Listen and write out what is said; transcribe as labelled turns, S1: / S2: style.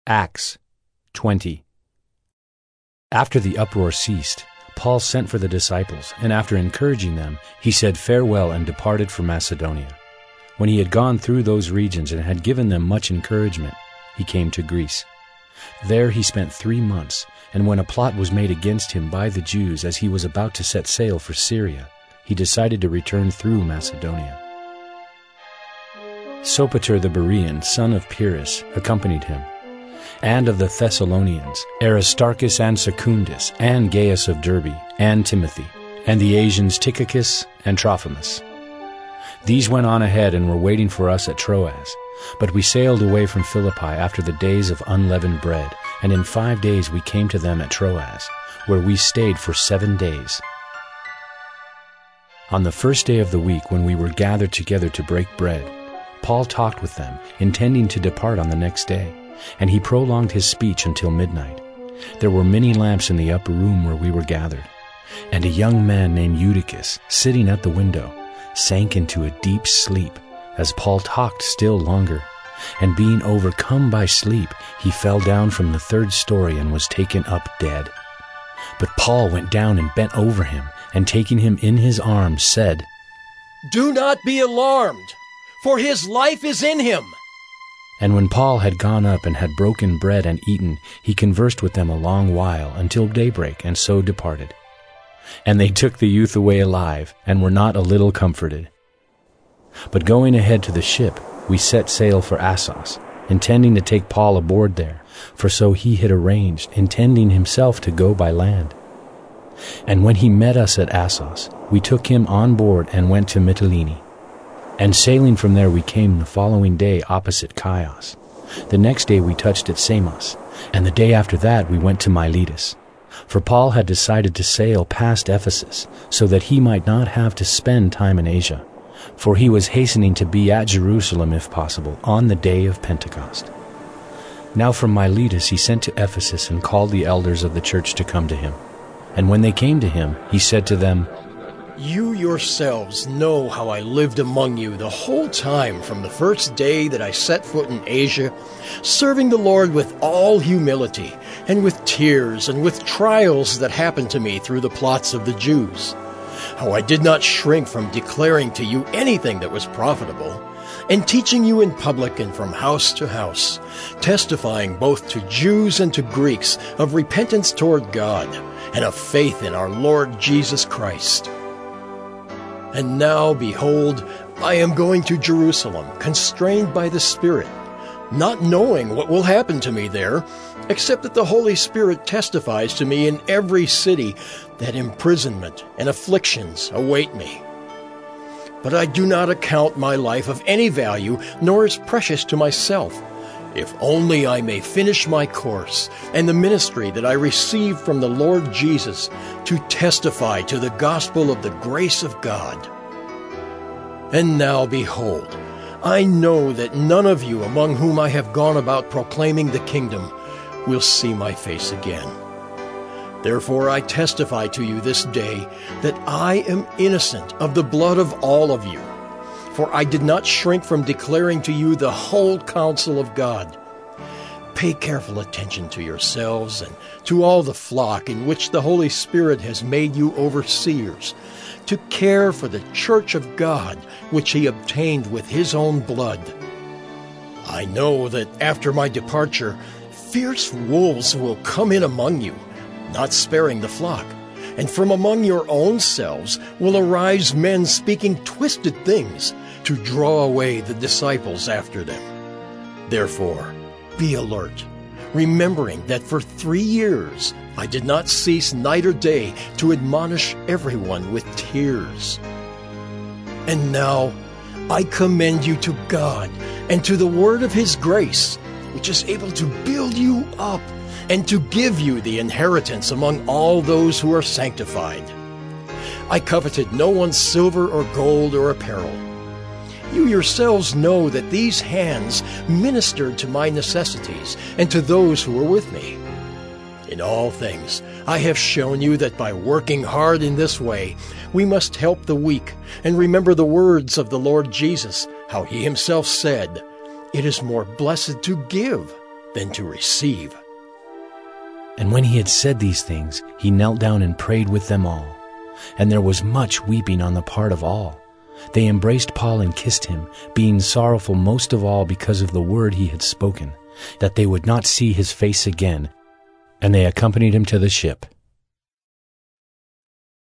S1: Acts 20. After the uproar ceased, Paul sent for the disciples, and after encouraging them, he said farewell and departed for Macedonia. When he had gone through those regions and had given them much encouragement, he came to Greece. There he spent 3 months, and when a plot was made against him by the Jews as he was about to set sail for Syria, he decided to return through Macedonia. Sopater the Berean, son of Pyrrhus, accompanied him, and of the Thessalonians, Aristarchus and Secundus, and Gaius of Derbe, and Timothy, and the Asians Tychicus and Trophimus. These went on ahead and were waiting for us at Troas, but we sailed away from Philippi after the days of unleavened bread, and in 5 days we came to them at Troas, where we stayed for 7 days. On the first day of the week, when we were gathered together to break bread, Paul talked with them, intending to depart on the next day, and he prolonged his speech until midnight. There were many lamps in the upper room where we were gathered, and a young man named Eutychus, sitting at the window, sank into a deep sleep as Paul talked still longer, and being overcome by sleep, he fell down from the 3rd story and was taken up dead. But Paul went down and bent over him, and taking him in his arms, said,
S2: "Do not be alarmed, for his life is in him."
S1: And when Paul had gone up and had broken bread and eaten, he conversed with them a long while, until daybreak, and so departed. And they took the youth away alive, and were not a little comforted. But going ahead to the ship, we set sail for Assos, intending to take Paul aboard there, for so he had arranged, intending himself to go by land. And when he met us at Assos, we took him on board and went to Mytilene. And sailing from there we came the following day opposite Chios. The next day we touched at Samos, and the day after that we went to Miletus. For Paul had decided to sail past Ephesus, so that he might not have to spend time in Asia, for he was hastening to be at Jerusalem, if possible, on the day of Pentecost. Now from Miletus he sent to Ephesus and called the elders of the church to come to him. And when they came to him, he said to them,
S2: "You yourselves know how I lived among you the whole time from the first day that I set foot in Asia, serving the Lord with all humility, and with tears, and with trials that happened to me through the plots of the Jews. How I did not shrink from declaring to you anything that was profitable, and teaching you in public and from house to house, testifying both to Jews and to Greeks of repentance toward God, and of faith in our Lord Jesus Christ. And now, behold, I am going to Jerusalem, constrained by the Spirit, not knowing what will happen to me there, except that the Holy Spirit testifies to me in every city that imprisonment and afflictions await me. But I do not account my life of any value, nor as precious to myself, if only I may finish my course and the ministry that I received from the Lord Jesus to testify to the gospel of the grace of God. And now, behold, I know that none of you among whom I have gone about proclaiming the kingdom will see my face again. Therefore I testify to you this day that I am innocent of the blood of all of you. For I did not shrink from declaring to you the whole counsel of God. Pay careful attention to yourselves and to all the flock in which the Holy Spirit has made you overseers, to care for the church of God, which he obtained with his own blood. I know that after my departure, fierce wolves will come in among you, not sparing the flock. And from among your own selves will arise men speaking twisted things to draw away the disciples after them. Therefore, be alert, remembering that for 3 years I did not cease night or day to admonish everyone with tears. And now I commend you to God and to the word of his grace, which is able to build you up and to give you the inheritance among all those who are sanctified. I coveted no one's silver or gold or apparel. You yourselves know that these hands ministered to my necessities and to those who were with me. In all things, I have shown you that by working hard in this way, we must help the weak and remember the words of the Lord Jesus, how he himself said, "It is more blessed to give than to receive."
S1: And when he had said these things, he knelt down and prayed with them all. And there was much weeping on the part of all. They embraced Paul and kissed him, being sorrowful most of all because of the word he had spoken, that they would not see his face again. And they accompanied him to the ship.